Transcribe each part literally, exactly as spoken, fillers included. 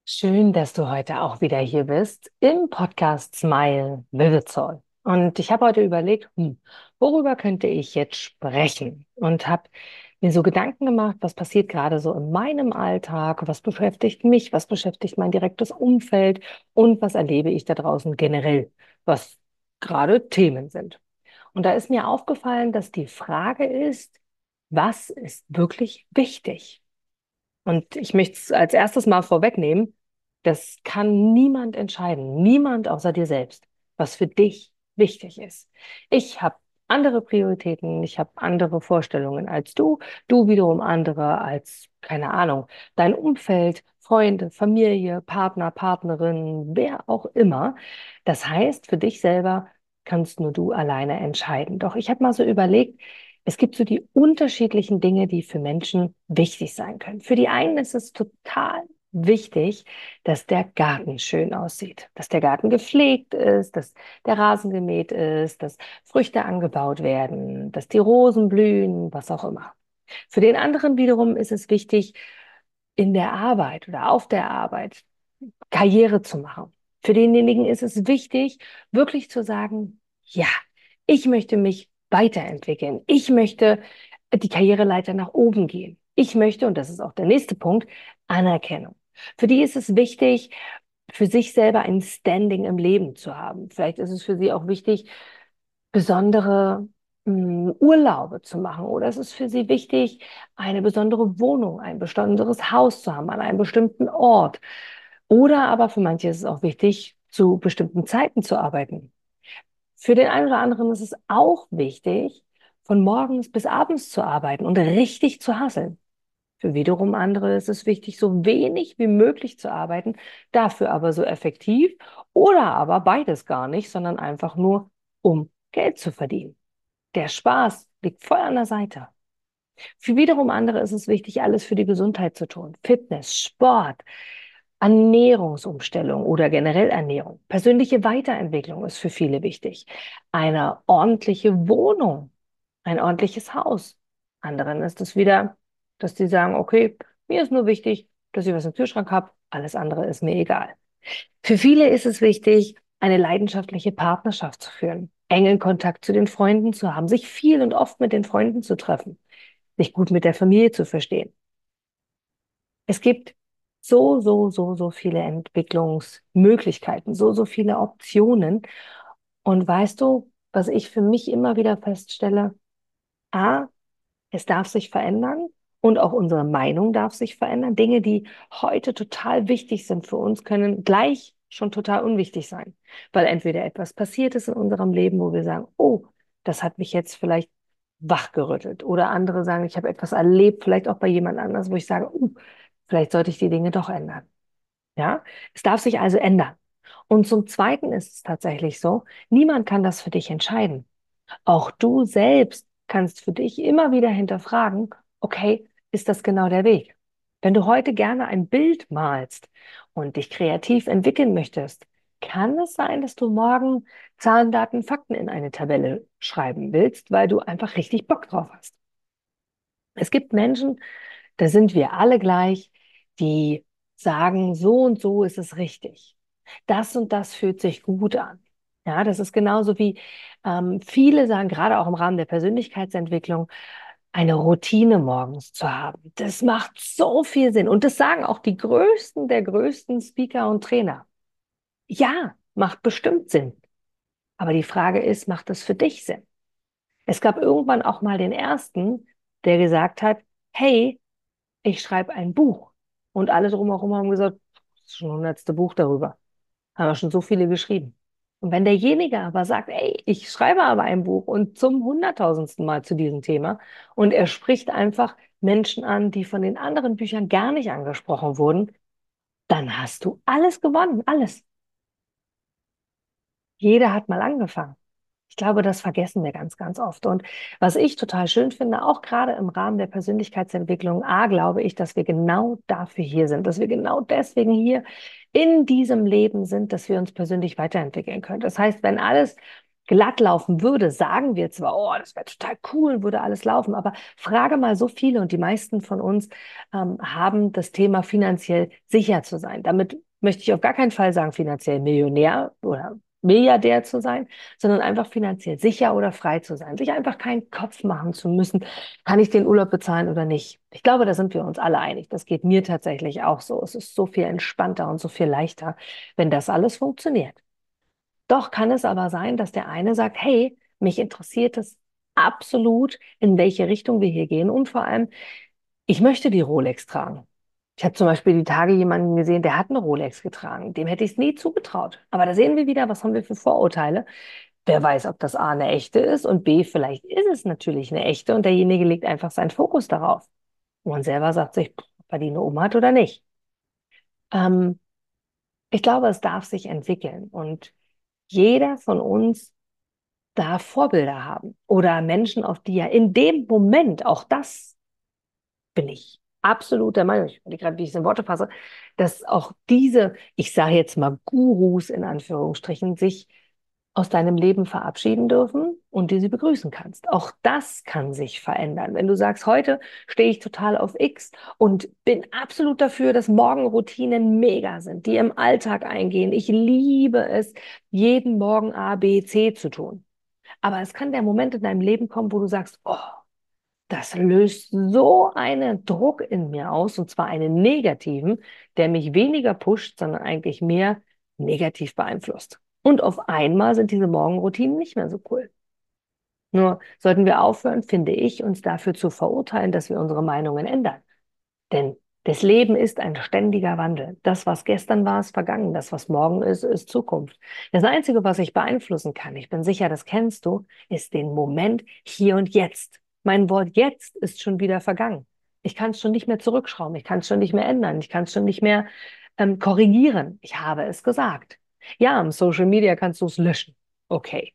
Schön, dass du heute auch wieder hier bist im Podcast Smile Vivid Soul. Und ich habe heute überlegt, hm, worüber könnte ich jetzt sprechen? Und habe mir so Gedanken gemacht, was passiert gerade so in meinem Alltag, was beschäftigt mich, was beschäftigt mein direktes Umfeld und was erlebe ich da draußen generell, was gerade Themen sind. Und da ist mir aufgefallen, dass die Frage ist, was ist wirklich wichtig? Und ich möchte es als erstes mal vorwegnehmen, das kann niemand entscheiden, niemand außer dir selbst, was für dich wichtig ist. Ich habe andere Prioritäten, ich habe andere Vorstellungen als du, du wiederum andere als, keine Ahnung, dein Umfeld, Freunde, Familie, Partner, Partnerin, wer auch immer. Das heißt, für dich selber kannst nur du alleine entscheiden. Doch ich habe mal so überlegt, es gibt so die unterschiedlichen Dinge, die für Menschen wichtig sein können. Für die einen ist es total wichtig, dass der Garten schön aussieht, dass der Garten gepflegt ist, dass der Rasen gemäht ist, dass Früchte angebaut werden, dass die Rosen blühen, was auch immer. Für den anderen wiederum ist es wichtig, in der Arbeit oder auf der Arbeit Karriere zu machen. Für denjenigen ist es wichtig, wirklich zu sagen, ja, ich möchte mich weiterentwickeln. Ich möchte die Karriereleiter nach oben gehen. Ich möchte, und das ist auch der nächste Punkt, Anerkennung. Für die ist es wichtig, für sich selber ein Standing im Leben zu haben. Vielleicht ist es für sie auch wichtig, besondere mh, Urlaube zu machen. Oder es ist für sie wichtig, eine besondere Wohnung, ein besonderes Haus zu haben an einem bestimmten Ort. Oder aber für manche ist es auch wichtig, zu bestimmten Zeiten zu arbeiten. Für den einen oder anderen ist es auch wichtig, von morgens bis abends zu arbeiten und richtig zu hasseln. Für wiederum andere ist es wichtig, so wenig wie möglich zu arbeiten, dafür aber so effektiv oder aber beides gar nicht, sondern einfach nur, um Geld zu verdienen. Der Spaß liegt voll an der Seite. Für wiederum andere ist es wichtig, alles für die Gesundheit zu tun. Fitness, Sport, Ernährungsumstellung oder generell Ernährung. Persönliche Weiterentwicklung ist für viele wichtig. Eine ordentliche Wohnung, ein ordentliches Haus. Anderen ist es wieder, dass die sagen, okay, mir ist nur wichtig, dass ich was im Kühlschrank habe, alles andere ist mir egal. Für viele ist es wichtig, eine leidenschaftliche Partnerschaft zu führen, engen Kontakt zu den Freunden zu haben, sich viel und oft mit den Freunden zu treffen, sich gut mit der Familie zu verstehen. Es gibt so, so, so, so viele Entwicklungsmöglichkeiten, so, so viele Optionen. Und weißt du, was ich für mich immer wieder feststelle? A, es darf sich verändern und auch unsere Meinung darf sich verändern. Dinge, die heute total wichtig sind für uns, können gleich schon total unwichtig sein, weil entweder etwas passiert ist in unserem Leben, wo wir sagen, oh, das hat mich jetzt vielleicht wachgerüttelt. Oder andere sagen, ich habe etwas erlebt, vielleicht auch bei jemand anders, wo ich sage, uh, vielleicht sollte ich die Dinge doch ändern. Ja, es darf sich also ändern. Und zum Zweiten ist es tatsächlich so, niemand kann das für dich entscheiden. Auch du selbst kannst für dich immer wieder hinterfragen, okay, ist das genau der Weg? Wenn du heute gerne ein Bild malst und dich kreativ entwickeln möchtest, kann es sein, dass du morgen Zahlen, Daten, Fakten in eine Tabelle schreiben willst, weil du einfach richtig Bock drauf hast. Es gibt Menschen, da sind wir alle gleich, die sagen, so und so ist es richtig. Das und das fühlt sich gut an. Ja, das ist genauso wie ähm, viele sagen, gerade auch im Rahmen der Persönlichkeitsentwicklung, eine Routine morgens zu haben. Das macht so viel Sinn. Und das sagen auch die größten der größten Speaker und Trainer. Ja, macht bestimmt Sinn. Aber die Frage ist, macht es für dich Sinn? Es gab irgendwann auch mal den ersten, der gesagt hat, hey, ich schreibe ein Buch. Und alle drumherum haben gesagt, das ist schon das hundertste Buch darüber. Haben wir schon so viele geschrieben. Und wenn derjenige aber sagt, ey, ich schreibe aber ein Buch und zum hunderttausendsten Mal zu diesem Thema und er spricht einfach Menschen an, die von den anderen Büchern gar nicht angesprochen wurden, dann hast du alles gewonnen, alles. Jeder hat mal angefangen. Ich glaube, das vergessen wir ganz, ganz oft. Und was ich total schön finde, auch gerade im Rahmen der Persönlichkeitsentwicklung, A, glaube ich, dass wir genau dafür hier sind, dass wir genau deswegen hier in diesem Leben sind, dass wir uns persönlich weiterentwickeln können. Das heißt, wenn alles glatt laufen würde, sagen wir zwar, oh, das wäre total cool, würde alles laufen, aber frage mal so viele und die meisten von uns ähm, haben das Thema finanziell sicher zu sein. Damit möchte ich auf gar keinen Fall sagen, finanziell Millionär oder Milliardär zu sein, sondern einfach finanziell sicher oder frei zu sein, sich einfach keinen Kopf machen zu müssen, kann ich den Urlaub bezahlen oder nicht. Ich glaube, da sind wir uns alle einig. Das geht mir tatsächlich auch so. Es ist so viel entspannter und so viel leichter, wenn das alles funktioniert. Doch kann es aber sein, dass der eine sagt, hey, mich interessiert es absolut, in welche Richtung wir hier gehen und vor allem, ich möchte die Rolex tragen. Ich habe zum Beispiel die Tage jemanden gesehen, der hat eine Rolex getragen. Dem hätte ich es nie zugetraut. Aber da sehen wir wieder, was haben wir für Vorurteile. Wer weiß, ob das A eine echte ist und B, vielleicht ist es natürlich eine echte und derjenige legt einfach seinen Fokus darauf. Und man selber sagt sich, pff, ob er die nur um hat oder nicht. Ähm, ich glaube, es darf sich entwickeln und jeder von uns da Vorbilder haben oder Menschen, auf die er in dem Moment, auch das bin ich absolut der Meinung, ich weiß gerade, wie ich es in Worte fasse, dass auch diese, ich sage jetzt mal Gurus in Anführungsstrichen, sich aus deinem Leben verabschieden dürfen und die sie begrüßen kannst. Auch das kann sich verändern. Wenn du sagst, heute stehe ich total auf X und bin absolut dafür, dass Morgenroutinen mega sind, die im Alltag eingehen. Ich liebe es, jeden Morgen A, B, C zu tun. Aber es kann der Moment in deinem Leben kommen, wo du sagst, oh, das löst so einen Druck in mir aus, und zwar einen negativen, der mich weniger pusht, sondern eigentlich mehr negativ beeinflusst. Und auf einmal sind diese Morgenroutinen nicht mehr so cool. Nur sollten wir aufhören, finde ich, uns dafür zu verurteilen, dass wir unsere Meinungen ändern. Denn das Leben ist ein ständiger Wandel. Das, was gestern war, ist vergangen. Das, was morgen ist, ist Zukunft. Das Einzige, was ich beeinflussen kann, ich bin sicher, das kennst du, ist den Moment hier und jetzt. Mein Wort jetzt ist schon wieder vergangen. Ich kann es schon nicht mehr zurückschrauben. Ich kann es schon nicht mehr ändern. Ich kann es schon nicht mehr ähm, korrigieren. Ich habe es gesagt. Ja, im Social Media kannst du es löschen. Okay.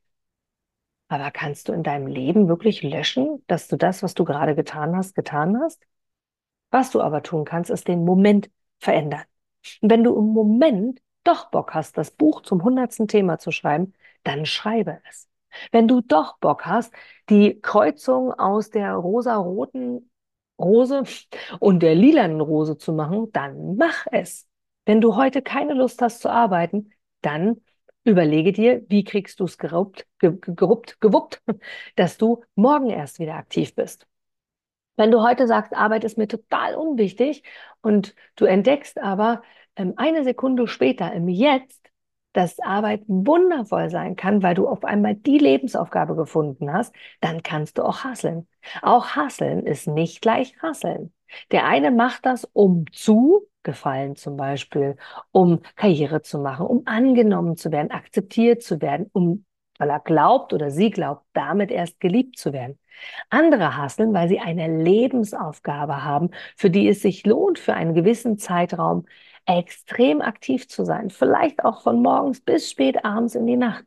Aber kannst du in deinem Leben wirklich löschen, dass du das, was du gerade getan hast, getan hast? Was du aber tun kannst, ist den Moment verändern. Und wenn du im Moment doch Bock hast, das Buch zum hundertsten Thema zu schreiben, dann schreibe es. Wenn du doch Bock hast, die Kreuzung aus der rosaroten Rose und der lilanen Rose zu machen, dann mach es. Wenn du heute keine Lust hast zu arbeiten, dann überlege dir, wie kriegst du es geruppt, ge, geruppt, gewuppt, dass du morgen erst wieder aktiv bist. Wenn du heute sagst, Arbeit ist mir total unwichtig und du entdeckst aber ähm, eine Sekunde später im Jetzt, dass Arbeit wundervoll sein kann, weil du auf einmal die Lebensaufgabe gefunden hast, dann kannst du auch hasseln. Auch hasseln ist nicht gleich hasseln. Der eine macht das, um zu gefallen zum Beispiel, um Karriere zu machen, um angenommen zu werden, akzeptiert zu werden, um, weil er glaubt oder sie glaubt, damit erst geliebt zu werden. Andere hasseln, weil sie eine Lebensaufgabe haben, für die es sich lohnt, für einen gewissen Zeitraum extrem aktiv zu sein. Vielleicht auch von morgens bis spät abends in die Nacht.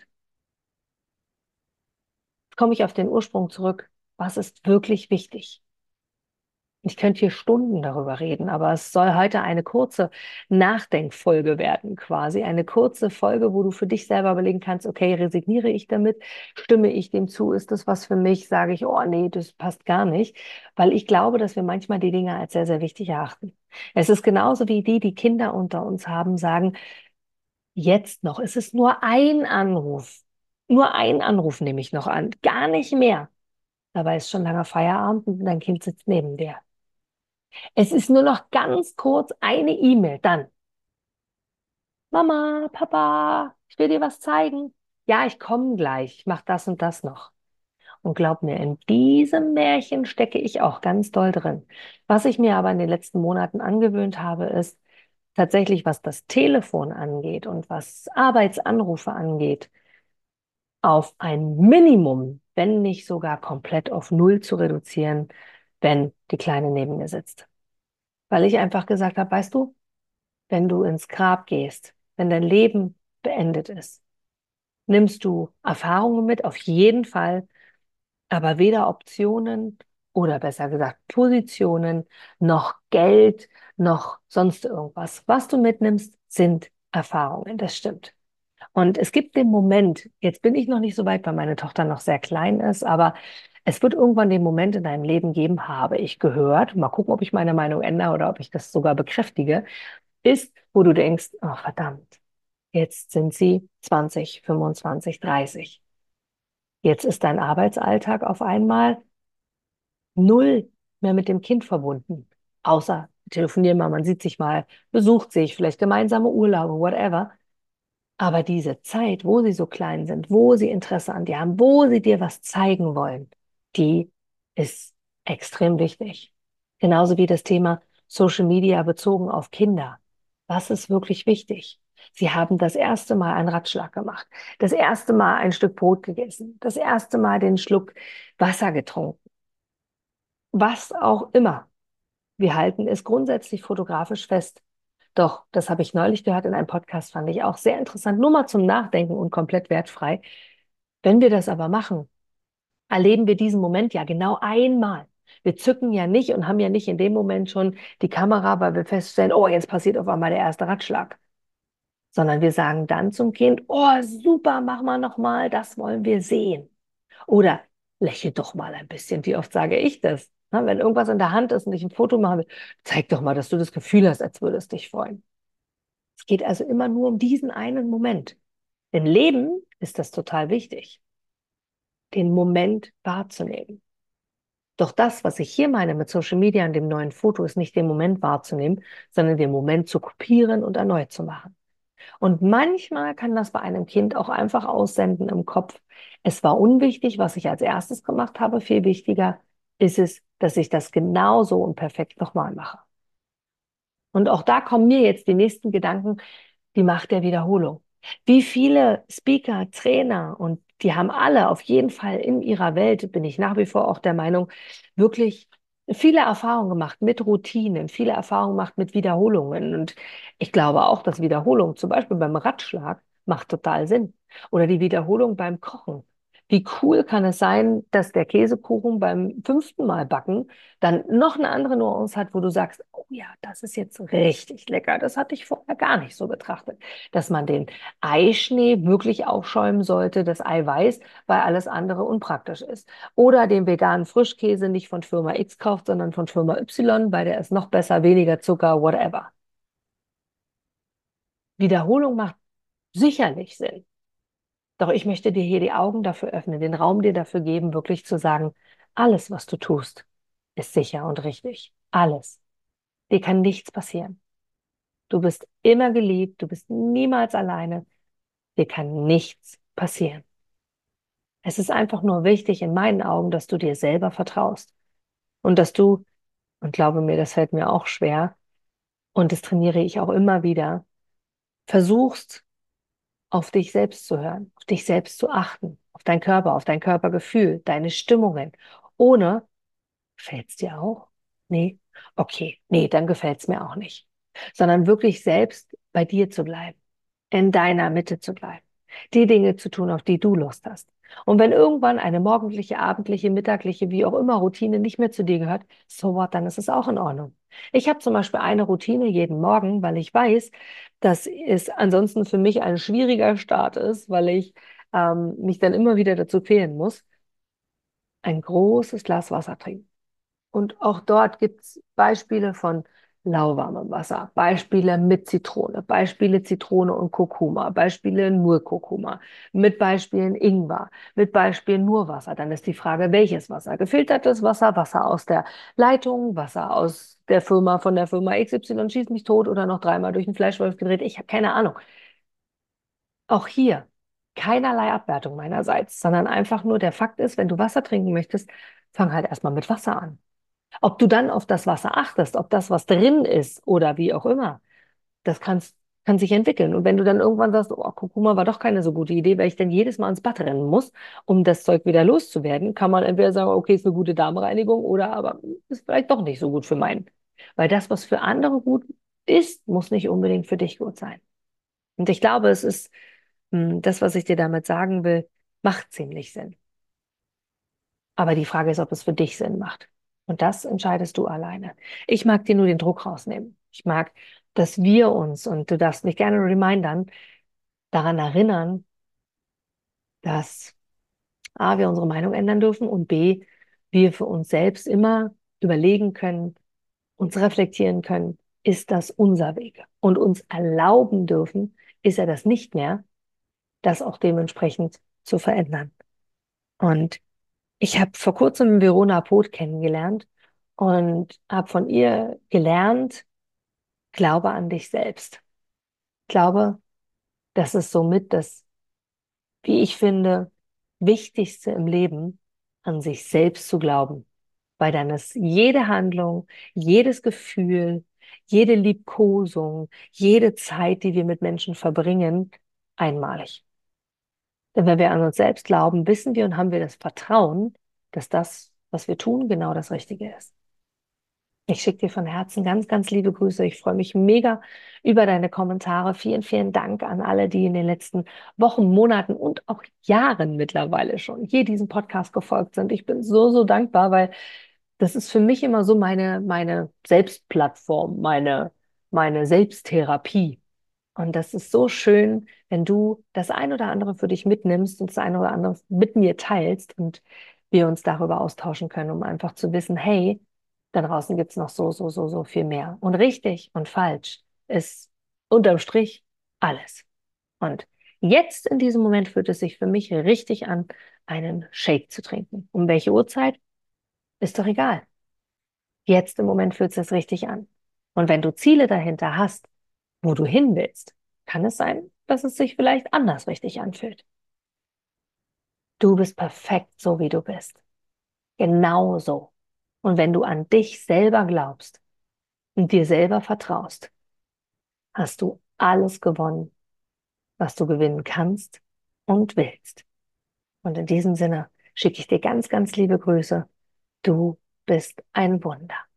Jetzt komme ich auf den Ursprung zurück. Was ist wirklich wichtig? Ich könnte hier Stunden darüber reden, aber es soll heute eine kurze Nachdenkfolge werden, quasi. Eine kurze Folge, wo du für dich selber überlegen kannst, okay, resigniere ich damit? Stimme ich dem zu? Ist das was für mich? Sage ich, oh nee, das passt gar nicht. Weil ich glaube, dass wir manchmal die Dinge als sehr, sehr wichtig erachten. Es ist genauso wie die, die Kinder unter uns haben, sagen, jetzt noch, es ist nur ein Anruf. Nur ein Anruf nehme ich noch an, gar nicht mehr. Dabei ist schon langer Feierabend und dein Kind sitzt neben dir. Es ist nur noch ganz kurz eine E-Mail. Dann, Mama, Papa, ich will dir was zeigen. Ja, ich komme gleich. Ich mache das und das noch. Und glaub mir, in diesem Märchen stecke ich auch ganz doll drin. Was ich mir aber in den letzten Monaten angewöhnt habe, ist tatsächlich, was das Telefon angeht und was Arbeitsanrufe angeht, auf ein Minimum, wenn nicht sogar komplett auf Null zu reduzieren, wenn die Kleine neben mir sitzt. Weil ich einfach gesagt habe, weißt du, wenn du ins Grab gehst, wenn dein Leben beendet ist, nimmst du Erfahrungen mit, auf jeden Fall, aber weder Optionen oder besser gesagt Positionen, noch Geld, noch sonst irgendwas. Was du mitnimmst, sind Erfahrungen, das stimmt. Und es gibt den Moment, jetzt bin ich noch nicht so weit, weil meine Tochter noch sehr klein ist, aber es wird irgendwann den Moment in deinem Leben geben, habe ich gehört, mal gucken, ob ich meine Meinung ändere oder ob ich das sogar bekräftige, ist, wo du denkst, oh verdammt, jetzt sind sie zwanzig, fünfundzwanzig, dreißig. Jetzt ist dein Arbeitsalltag auf einmal null mehr mit dem Kind verbunden. Außer telefonieren mal, man sieht sich mal, besucht sich, vielleicht gemeinsame Urlaube, whatever. Aber diese Zeit, wo sie so klein sind, wo sie Interesse an dir haben, wo sie dir was zeigen wollen, die ist extrem wichtig. Genauso wie das Thema Social Media bezogen auf Kinder. Was ist wirklich wichtig? Sie haben das erste Mal einen Ratschlag gemacht, das erste Mal ein Stück Brot gegessen, das erste Mal den Schluck Wasser getrunken, was auch immer. Wir halten es grundsätzlich fotografisch fest. Doch, das habe ich neulich gehört in einem Podcast, fand ich auch sehr interessant, nur mal zum Nachdenken und komplett wertfrei. Wenn wir das aber machen, erleben wir diesen Moment ja genau einmal. Wir zücken ja nicht und haben ja nicht in dem Moment schon die Kamera, weil wir feststellen, oh, jetzt passiert auf einmal der erste Ratschlag. Sondern wir sagen dann zum Kind, oh, super, mach mal nochmal, das wollen wir sehen. Oder lächel doch mal ein bisschen. Wie oft sage ich das? Na, wenn irgendwas in der Hand ist und ich ein Foto machen will, zeig doch mal, dass du das Gefühl hast, als würde es dich freuen. Es geht also immer nur um diesen einen Moment. Im Leben ist das total wichtig, den Moment wahrzunehmen. Doch das, was ich hier meine mit Social Media und dem neuen Foto, ist nicht den Moment wahrzunehmen, sondern den Moment zu kopieren und erneut zu machen. Und manchmal kann das bei einem Kind auch einfach aussenden im Kopf. Es war unwichtig, was ich als erstes gemacht habe. Viel wichtiger ist es, dass ich das genauso und perfekt nochmal mache. Und auch da kommen mir jetzt die nächsten Gedanken, die Macht der Wiederholung. Wie viele Speaker, Trainer, und die haben alle auf jeden Fall in ihrer Welt, bin ich nach wie vor auch der Meinung, wirklich viele Erfahrungen gemacht mit Routinen, viele Erfahrungen gemacht mit Wiederholungen. Und ich glaube auch, dass Wiederholung zum Beispiel beim Ratschlag macht total Sinn. Oder die Wiederholung beim Kochen. Wie cool kann es sein, dass der Käsekuchen beim fünften Mal backen dann noch eine andere Nuance hat, wo du sagst, oh ja, das ist jetzt richtig lecker. Das hatte ich vorher gar nicht so betrachtet. Dass man den Eischnee wirklich aufschäumen sollte, das Eiweiß, weil alles andere unpraktisch ist. Oder den veganen Frischkäse nicht von Firma X kauft, sondern von Firma Y, weil der ist noch besser, weniger Zucker, whatever. Wiederholung macht sicherlich Sinn. Doch ich möchte dir hier die Augen dafür öffnen, den Raum dir dafür geben, wirklich zu sagen, alles, was du tust, ist sicher und richtig. Alles. Dir kann nichts passieren. Du bist immer geliebt, du bist niemals alleine. Dir kann nichts passieren. Es ist einfach nur wichtig in meinen Augen, dass du dir selber vertraust und dass du, und glaube mir, das fällt mir auch schwer und das trainiere ich auch immer wieder, versuchst, auf dich selbst zu hören, auf dich selbst zu achten, auf deinen Körper, auf dein Körpergefühl, deine Stimmungen, ohne, gefällt's dir auch? Nee? Okay, nee, dann gefällt's mir auch nicht. Sondern wirklich selbst bei dir zu bleiben, in deiner Mitte zu bleiben, die Dinge zu tun, auf die du Lust hast. Und wenn irgendwann eine morgendliche, abendliche, mittagliche, wie auch immer Routine nicht mehr zu dir gehört, so what, dann ist es auch in Ordnung. Ich habe zum Beispiel eine Routine jeden Morgen, weil ich weiß, dass es ansonsten für mich ein schwieriger Start ist, weil ich ähm, mich dann immer wieder dazu quälen muss, ein großes Glas Wasser trinken. Und auch dort gibt es Beispiele von lauwarmem Wasser, Beispiele mit Zitrone, Beispiele Zitrone und Kurkuma, Beispiele nur Kurkuma, mit Beispielen Ingwer, mit Beispielen nur Wasser. Dann ist die Frage, welches Wasser? Gefiltertes Wasser, Wasser aus der Leitung, Wasser aus der Firma, von der Firma X Y schießt mich tot oder noch dreimal durch den Fleischwolf gedreht. Ich habe keine Ahnung. Auch hier keinerlei Abwertung meinerseits, sondern einfach nur der Fakt ist, wenn du Wasser trinken möchtest, fang halt erstmal mit Wasser an. Ob du dann auf das Wasser achtest, ob das, was drin ist oder wie auch immer, das kannst, kann sich entwickeln. Und wenn du dann irgendwann sagst, oh, Kurkuma war doch keine so gute Idee, weil ich dann jedes Mal ins Bad rennen muss, um das Zeug wieder loszuwerden, kann man entweder sagen, okay, ist eine gute Darmreinigung oder aber ist vielleicht doch nicht so gut für meinen. Weil das, was für andere gut ist, muss nicht unbedingt für dich gut sein. Und ich glaube, es ist mh, das, was ich dir damit sagen will, macht ziemlich Sinn. Aber die Frage ist, ob es für dich Sinn macht. Und das entscheidest du alleine. Ich mag dir nur den Druck rausnehmen. Ich mag, dass wir uns, und du darfst mich gerne remindern, daran erinnern, dass A, wir unsere Meinung ändern dürfen und B, wir für uns selbst immer überlegen können, uns reflektieren können, ist das unser Weg? Und uns erlauben dürfen, ist er das nicht mehr, das auch dementsprechend zu verändern. Und ich habe vor kurzem Verona Poth kennengelernt und habe von ihr gelernt, glaube an dich selbst. Glaube, das ist somit das, wie ich finde, Wichtigste im Leben, an sich selbst zu glauben. Weil dann ist jede Handlung, jedes Gefühl, jede Liebkosung, jede Zeit, die wir mit Menschen verbringen, einmalig. Denn wenn wir an uns selbst glauben, wissen wir und haben wir das Vertrauen, dass das, was wir tun, genau das Richtige ist. Ich schicke dir von Herzen ganz, ganz liebe Grüße. Ich freue mich mega über deine Kommentare. Vielen, vielen Dank an alle, die in den letzten Wochen, Monaten und auch Jahren mittlerweile schon hier diesem Podcast gefolgt sind. Ich bin so, so dankbar, weil das ist für mich immer so meine, meine Selbstplattform, meine, meine Selbsttherapie. Und das ist so schön, wenn du das ein oder andere für dich mitnimmst und das ein oder andere mit mir teilst und wir uns darüber austauschen können, um einfach zu wissen, hey, da draußen gibt's noch so, so, so, so viel mehr. Und richtig und falsch ist unterm Strich alles. Und jetzt in diesem Moment fühlt es sich für mich richtig an, einen Shake zu trinken. Um welche Uhrzeit? Ist doch egal. Jetzt im Moment fühlt es sich richtig an. Und wenn du Ziele dahinter hast, wo du hin willst, kann es sein, dass es sich vielleicht anders richtig anfühlt. Du bist perfekt, so wie du bist. Genau so. Und wenn du an dich selber glaubst und dir selber vertraust, hast du alles gewonnen, was du gewinnen kannst und willst. Und in diesem Sinne schicke ich dir ganz, ganz liebe Grüße. Du bist ein Wunder.